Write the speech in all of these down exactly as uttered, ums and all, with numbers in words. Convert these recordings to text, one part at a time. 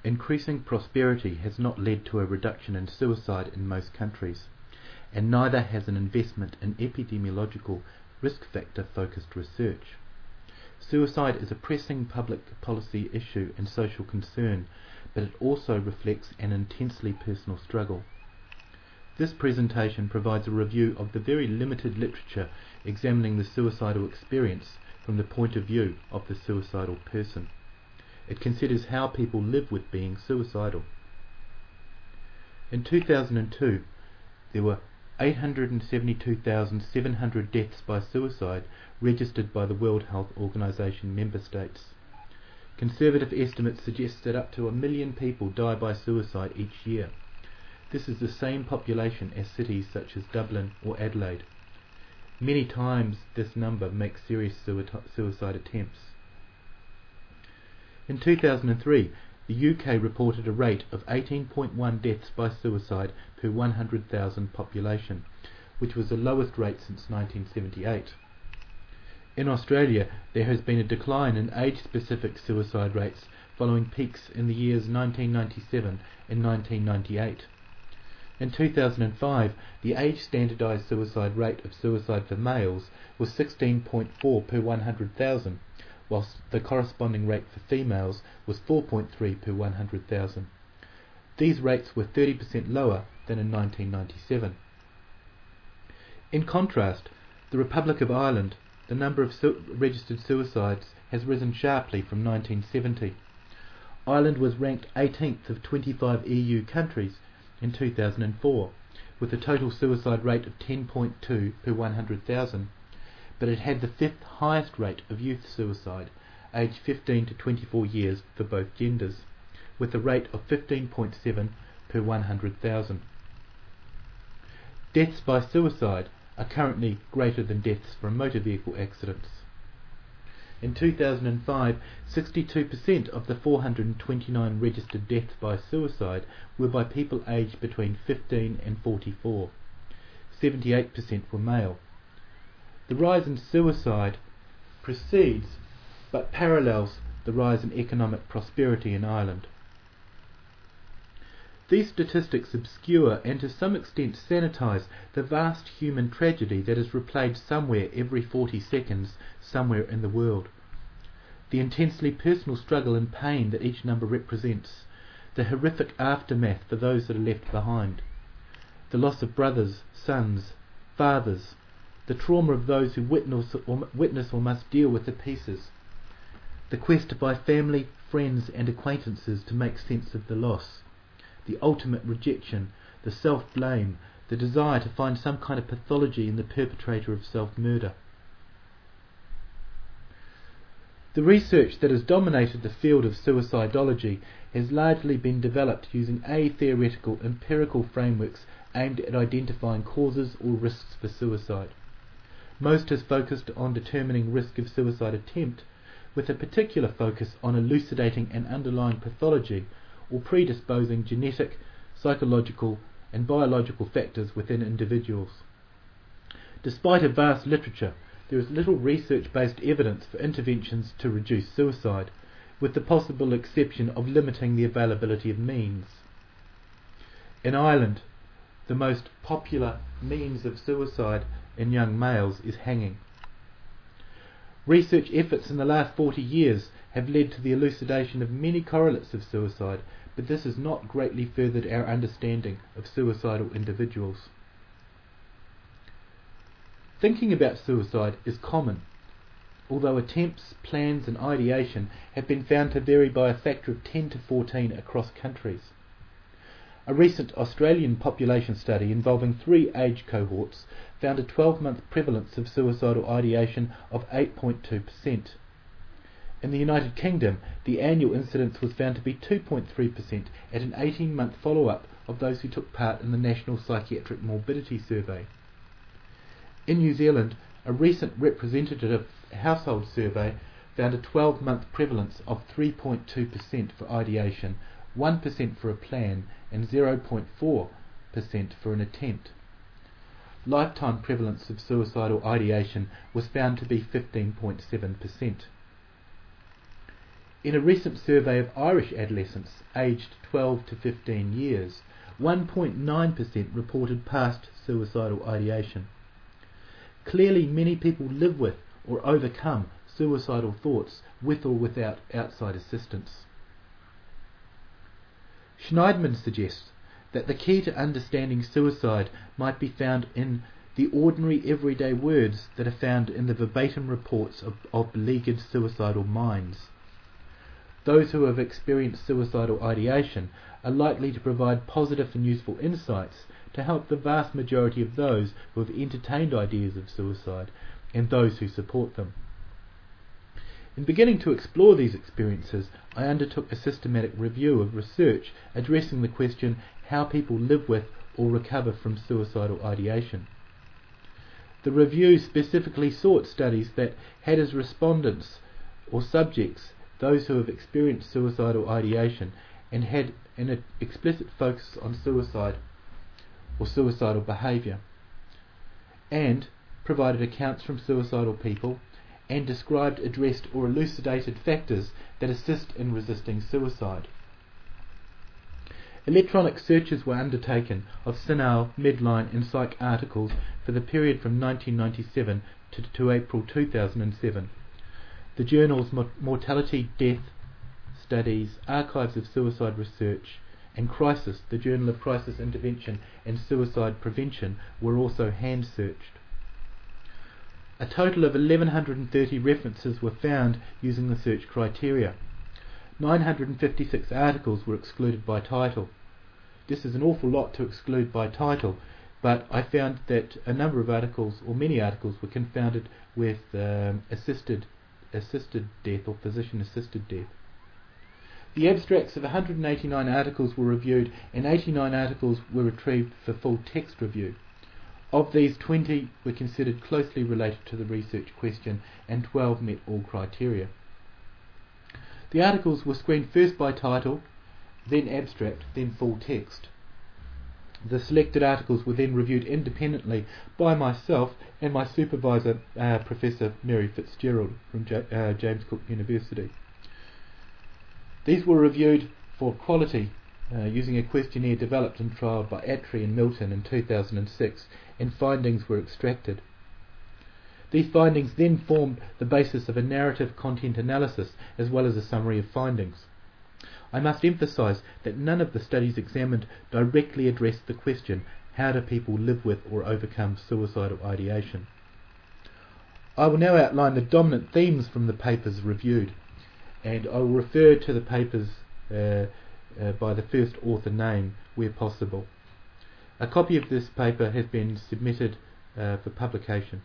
Increasing prosperity has not led to a reduction in suicide in most countries, and neither has an investment in epidemiological risk factor focused research. Suicide is a pressing public policy issue and social concern, but it also reflects an intensely personal struggle. This presentation provides a review of the very limited literature examining the suicidal experience from the point of view of the suicidal person. It considers how people live with being suicidal. In two thousand two, there were eight hundred seventy-two thousand seven hundred deaths by suicide registered by the World Health Organization member states. Conservative estimates suggest that up to a million people die by suicide each year. This is the same population as cities such as Dublin or Adelaide. Many times this number makes serious suicide attempts. In two thousand three, the U K reported a rate of eighteen point one deaths by suicide per one hundred thousand population, which was the lowest rate since nineteen seventy-eight. In Australia, there has been a decline in age-specific suicide rates following peaks in the years nineteen ninety-seven and nineteen ninety-eight. In two thousand five, the age-standardised suicide rate of suicide for males was sixteen point four per one hundred thousand, whilst the corresponding rate for females was four point three per one hundred thousand. These rates were thirty percent lower than in nineteen ninety-seven. In contrast, the Republic of Ireland, the number of su- registered suicides has risen sharply from nineteen seventy. Ireland was ranked eighteenth of twenty-five E U countries in two thousand four, with a total suicide rate of ten point two per one hundred thousand, but it had the fifth highest rate of youth suicide, aged fifteen to twenty-four years for both genders, with a rate of fifteen point seven per one hundred thousand. Deaths by suicide are currently greater than deaths from motor vehicle accidents. In two thousand five, sixty-two percent of the four hundred twenty-nine registered deaths by suicide were by people aged between fifteen and forty-four. seventy-eight percent were male. The rise in suicide precedes but parallels the rise in economic prosperity in Ireland. These statistics obscure and to some extent sanitise the vast human tragedy that is replayed somewhere every forty seconds somewhere in the world. The intensely personal struggle and pain that each number represents, the horrific aftermath for those that are left behind, the loss of brothers, sons, fathers, the trauma of those who witness or, witness or must deal with the pieces, the quest by family, friends and acquaintances to make sense of the loss, the ultimate rejection, the self-blame, the desire to find some kind of pathology in the perpetrator of self-murder. The research that has dominated the field of suicidology has largely been developed using atheoretical empirical frameworks aimed at identifying causes or risks for suicide. Most has focused on determining risk of suicide attempt, with a particular focus on elucidating an underlying pathology or predisposing genetic, psychological and biological factors within individuals. Despite a vast literature, there is little research-based evidence for interventions to reduce suicide, with the possible exception of limiting the availability of means. In Ireland, the most popular means of suicide in young males is hanging. Research efforts in the last forty years have led to the elucidation of many correlates of suicide, but this has not greatly furthered our understanding of suicidal individuals. Thinking about suicide is common, although attempts, plans and ideation have been found to vary by a factor of ten to fourteen across countries. A recent Australian population study involving three age cohorts found a twelve-month prevalence of suicidal ideation of eight point two percent. In the United Kingdom, the annual incidence was found to be two point three percent at an eighteen-month follow-up of those who took part in the National Psychiatric Morbidity Survey. In New Zealand, a recent representative household survey found a twelve-month prevalence of three point two percent for ideation, one percent for a plan, and zero point four percent for an attempt. Lifetime prevalence of suicidal ideation was found to be fifteen point seven percent. In a recent survey of Irish adolescents aged twelve to fifteen years, one point nine percent reported past suicidal ideation. Clearly, many people live with or overcome suicidal thoughts with or without outside assistance. Schneidman suggests that the key to understanding suicide might be found in the ordinary everyday words that are found in the verbatim reports of, of beleaguered suicidal minds. Those who have experienced suicidal ideation are likely to provide positive and useful insights to help the vast majority of those who have entertained ideas of suicide and those who support them. In beginning to explore these experiences, I undertook a systematic review of research addressing the question how people live with or recover from suicidal ideation. The review specifically sought studies that had as respondents or subjects those who have experienced suicidal ideation and had an explicit focus on suicide or suicidal behaviour, and provided accounts from suicidal people and described, addressed or elucidated factors that assist in resisting suicide. Electronic searches were undertaken of Sinal, Medline and Psych articles for the period from nineteen ninety-seven to, to April two thousand seven. The journals Mortality, Death Studies, Archives of Suicide Research and Crisis, the Journal of Crisis Intervention and Suicide Prevention, were also hand-searched. A total of eleven thirty references were found using the search criteria. nine hundred fifty-six articles were excluded by title. This is an awful lot to exclude by title, but I found that a number of articles, or many articles, were confounded with um, assisted assisted death or physician-assisted death. The abstracts of one hundred eighty-nine articles were reviewed and eighty-nine articles were retrieved for full text review. Of these, twenty were considered closely related to the research question and twelve met all criteria. The articles were screened first by title, then abstract, then full text. The selected articles were then reviewed independently by myself and my supervisor, uh, Professor Mary Fitzgerald from J uh, James Cook University. These were reviewed for quality uh, using a questionnaire developed and trialled by Attree and Milton in two thousand six, and findings were extracted. These findings then formed the basis of a narrative content analysis as well as a summary of findings. I must emphasize that none of the studies examined directly addressed the question, how do people live with or overcome suicidal ideation? I will now outline the dominant themes from the papers reviewed, and I will refer to the papers uh, uh, by the first author name where possible. A copy of this paper has been submitted uh, for publication.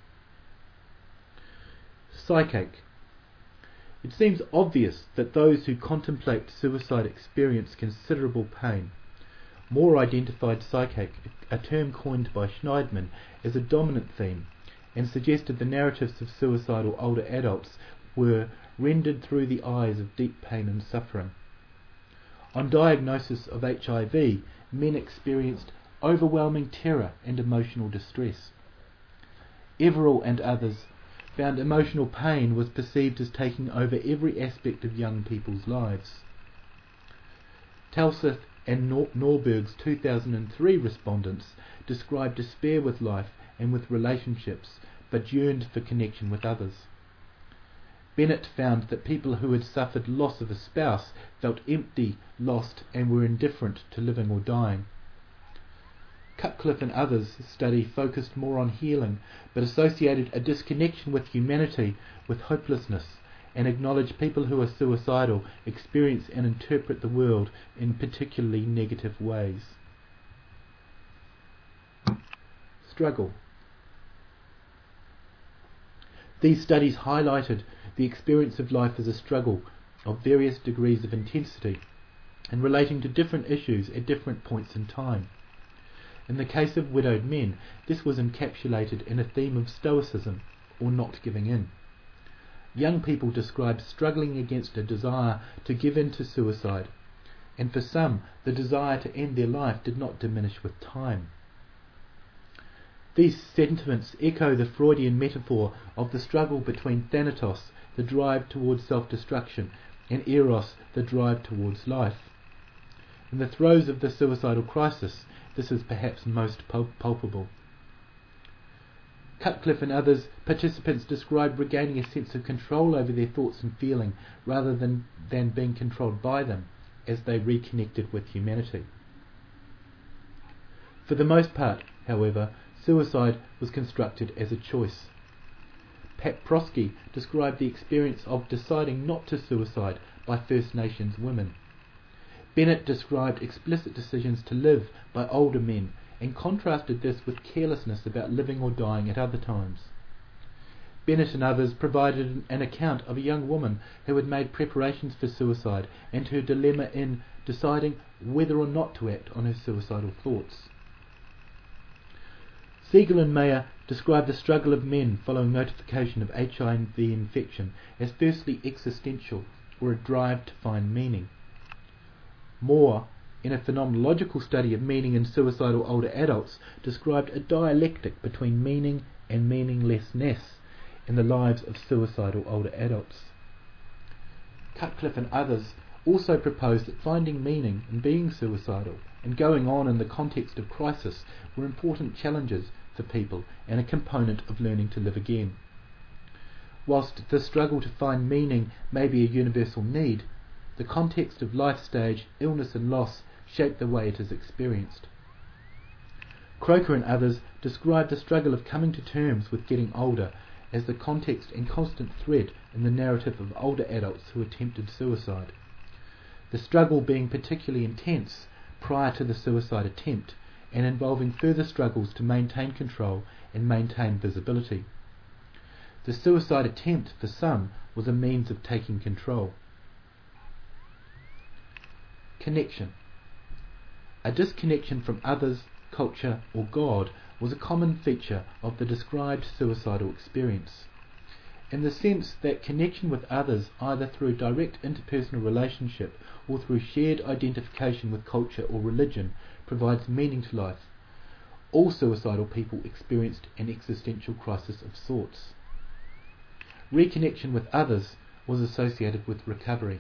Psychache. It seems obvious that those who contemplate suicide experience considerable pain. Moore identified psychache, a term coined by Schneidman, as a dominant theme, and suggested the narratives of suicidal older adults were rendered through the eyes of deep pain and suffering. On diagnosis of H I V, men experienced overwhelming terror and emotional distress. Everall and others found emotional pain was perceived as taking over every aspect of young people's lives. Talseth and Nor Norberg's two thousand three respondents described despair with life and with relationships, but yearned for connection with others. Bennett found that people who had suffered loss of a spouse felt empty, lost, and were indifferent to living or dying. Cutcliffe and others' study focused more on healing, but associated a disconnection with humanity with hopelessness, and acknowledged people who are suicidal experience and interpret the world in particularly negative ways. Struggle. These studies highlighted the experience of life as a struggle of various degrees of intensity and relating to different issues at different points in time. In the case of widowed men, this was encapsulated in a theme of stoicism, or not giving in. Young people described struggling against a desire to give in to suicide, and for some, the desire to end their life did not diminish with time. These sentiments echo the Freudian metaphor of the struggle between thanatos, the drive towards self-destruction, and eros, the drive towards life. In the throes of the suicidal crisis, this is perhaps most pul- palpable. Cutcliffe and others participants described regaining a sense of control over their thoughts and feeling rather than, than being controlled by them as they reconnected with humanity. For the most part, however, suicide was constructed as a choice. Pat Prosky described the experience of deciding not to suicide by First Nations women. Bennett described explicit decisions to live by older men and contrasted this with carelessness about living or dying at other times. Bennett and others provided an account of a young woman who had made preparations for suicide and her dilemma in deciding whether or not to act on her suicidal thoughts. Siegel and Mayer described the struggle of men following notification of H I V infection as firstly existential, or a drive to find meaning. Moore, in a phenomenological study of meaning in suicidal older adults, described a dialectic between meaning and meaninglessness in the lives of suicidal older adults. Cutcliffe and others also proposed that finding meaning in being suicidal and going on in the context of crisis were important challenges for people and a component of learning to live again. Whilst the struggle to find meaning may be a universal need, the context of life stage, illness and loss shape the way it is experienced. Croker and others describe the struggle of coming to terms with getting older as the context and constant thread in the narrative of older adults who attempted suicide. The struggle being particularly intense prior to the suicide attempt and involving further struggles to maintain control and maintain visibility. The suicide attempt for some was a means of taking control. Connection. A disconnection from others, culture or God was a common feature of the described suicidal experience, in the sense that connection with others either through direct interpersonal relationship or through shared identification with culture or religion provides meaning to life. All suicidal people experienced an existential crisis of sorts. Reconnection with others was associated with recovery.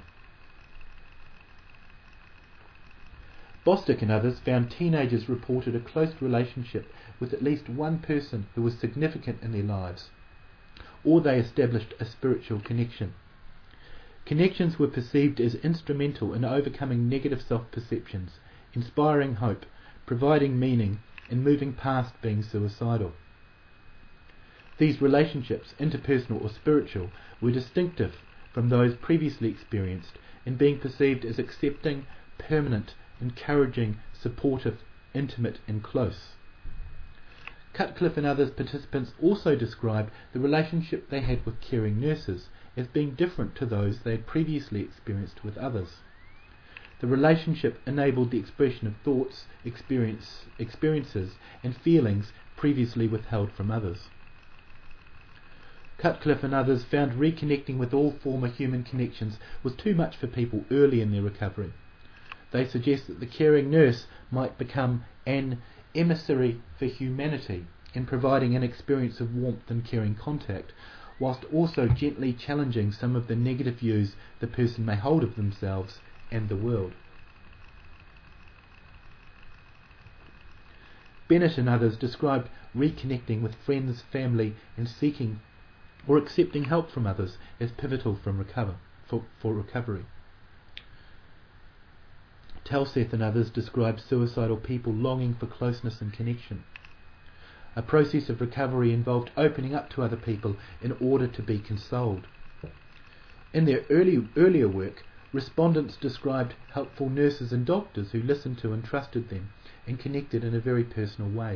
Bostick and others found teenagers reported a close relationship with at least one person who was significant in their lives, or they established a spiritual connection. Connections were perceived as instrumental in overcoming negative self-perceptions, inspiring hope, providing meaning, and moving past being suicidal. These relationships, interpersonal or spiritual, were distinctive from those previously experienced in being perceived as accepting, permanent, encouraging, supportive, intimate and close. Cutcliffe and others participants also described the relationship they had with caring nurses as being different to those they had previously experienced with others. The relationship enabled the expression of thoughts, experience, experiences and feelings previously withheld from others. Cutcliffe and others found reconnecting with all former human connections was too much for people early in their recovery. They suggest that the caring nurse might become an emissary for humanity in providing an experience of warmth and caring contact, whilst also gently challenging some of the negative views the person may hold of themselves and the world. Bennett and others described reconnecting with friends, family and seeking or accepting help from others as pivotal from recover, for, for recovery. Telseth and others describe suicidal people longing for closeness and connection. A process of recovery involved opening up to other people in order to be consoled. In their early, earlier work, respondents described helpful nurses and doctors who listened to and trusted them and connected in a very personal way.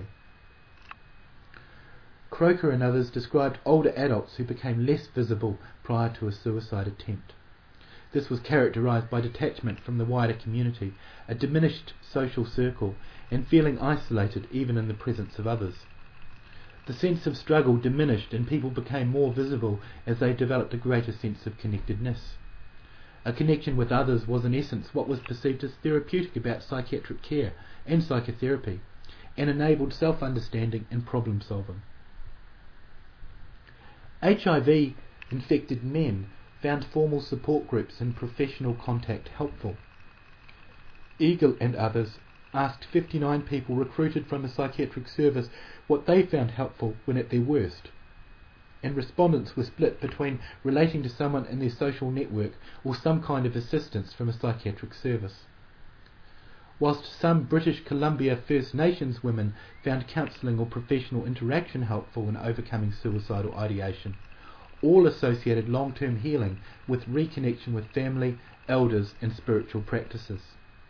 Croker and others described older adults who became less visible prior to a suicide attempt. This was characterized by detachment from the wider community, a diminished social circle, and feeling isolated even in the presence of others. The sense of struggle diminished and people became more visible as they developed a greater sense of connectedness. A connection with others was in essence what was perceived as therapeutic about psychiatric care and psychotherapy, and enabled self-understanding and problem-solving. H I V-infected men found formal support groups and professional contact helpful. Eagle and others asked fifty-nine people recruited from a psychiatric service what they found helpful when at their worst, and respondents were split between relating to someone in their social network or some kind of assistance from a psychiatric service. Whilst some British Columbia First Nations women found counselling or professional interaction helpful in overcoming suicidal ideation, all associated long-term healing with reconnection with family, elders and spiritual practices.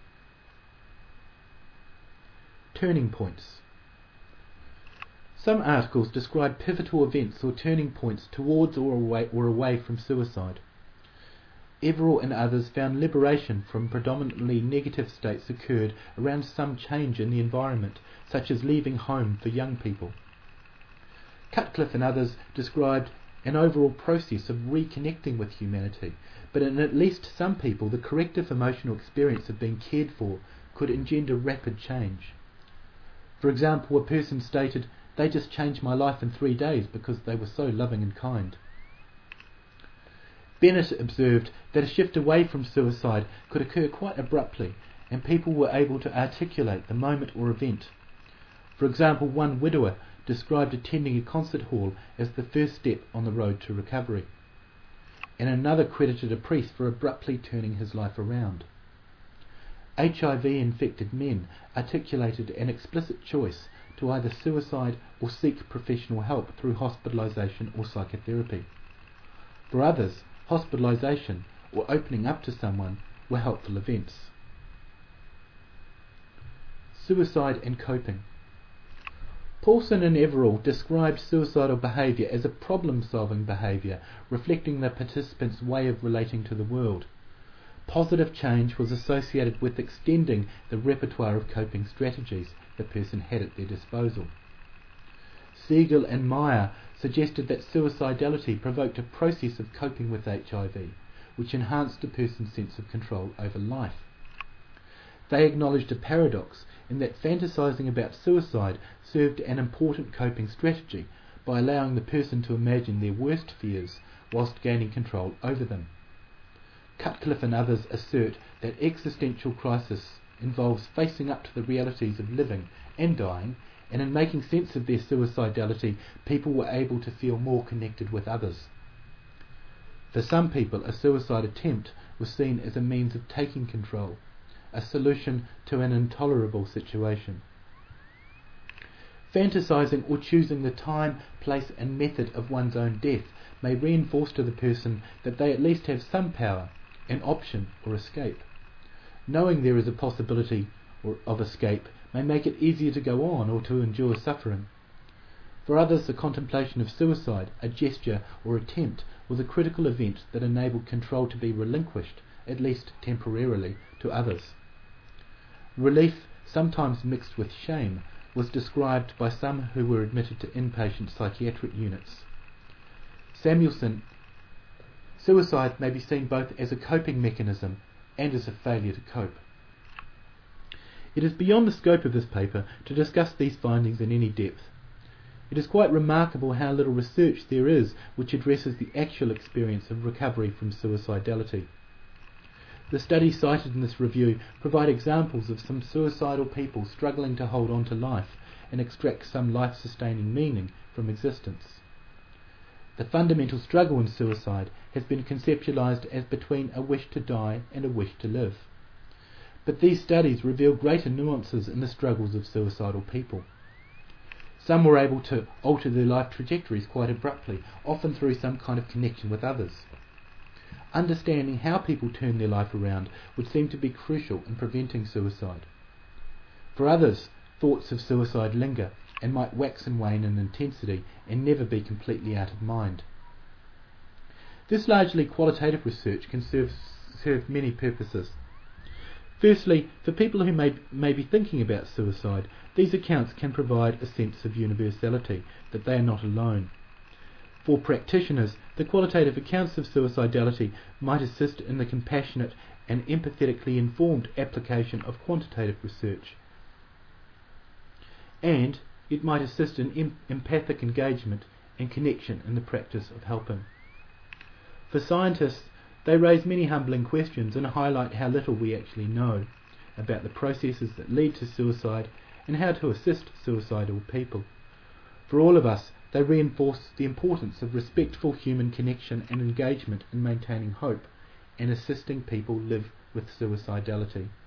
Turning points. Some articles describe pivotal events or turning points towards or away, or away from suicide. Everall and others found liberation from predominantly negative states occurred around some change in the environment, such as leaving home for young people. Cutcliffe and others described an overall process of reconnecting with humanity, but in at least some people the corrective emotional experience of being cared for could engender rapid change. For example, a person stated, "They just changed my life in three days because they were so loving and kind." Bennett observed that a shift away from suicide could occur quite abruptly, and people were able to articulate the moment or event. For example, one widower described attending a concert hall as the first step on the road to recovery, and another credited a priest for abruptly turning his life around. H I V-infected men articulated an explicit choice to either suicide or seek professional help through hospitalisation or psychotherapy. For others, hospitalisation or opening up to someone were helpful events. Suicide and coping. Paulson and Everall described suicidal behaviour as a problem-solving behaviour, reflecting the participants' way of relating to the world. Positive change was associated with extending the repertoire of coping strategies the person had at their disposal. Siegel and Meyer suggested that suicidality provoked a process of coping with H I V, which enhanced a person's sense of control over life. They acknowledged a paradox in that fantasizing about suicide served an important coping strategy by allowing the person to imagine their worst fears whilst gaining control over them. Cutcliffe and others assert that existential crisis involves facing up to the realities of living and dying, and in making sense of their suicidality, people were able to feel more connected with others. For some people, a suicide attempt was seen as a means of taking control, a solution to an intolerable situation. Fantasizing or choosing the time, place and method of one's own death may reinforce to the person that they at least have some power, an option or escape. Knowing there is a possibility or of escape may make it easier to go on or to endure suffering. For others, the contemplation of suicide, a gesture or attempt, was a critical event that enabled control to be relinquished, at least temporarily, to others. Relief, sometimes mixed with shame, was described by some who were admitted to inpatient psychiatric units. Samuelson, suicide may be seen both as a coping mechanism and as a failure to cope. It is beyond the scope of this paper to discuss these findings in any depth. It is quite remarkable how little research there is which addresses the actual experience of recovery from suicidality. The studies cited in this review provide examples of some suicidal people struggling to hold on to life and extract some life-sustaining meaning from existence. The fundamental struggle in suicide has been conceptualized as between a wish to die and a wish to live. But these studies reveal greater nuances in the struggles of suicidal people. Some were able to alter their life trajectories quite abruptly, often through some kind of connection with others. Understanding how people turn their life around would seem to be crucial in preventing suicide. For others, thoughts of suicide linger and might wax and wane in intensity and never be completely out of mind. This largely qualitative research can serve, serve many purposes. Firstly, for people who may, may be thinking about suicide, these accounts can provide a sense of universality, that they are not alone. For practitioners, the qualitative accounts of suicidality might assist in the compassionate and empathetically informed application of quantitative research. And it might assist in em- empathic engagement and connection in the practice of helping. For scientists, they raise many humbling questions and highlight how little we actually know about the processes that lead to suicide and how to assist suicidal people. For all of us, they reinforce the importance of respectful human connection and engagement in maintaining hope and assisting people live with suicidality.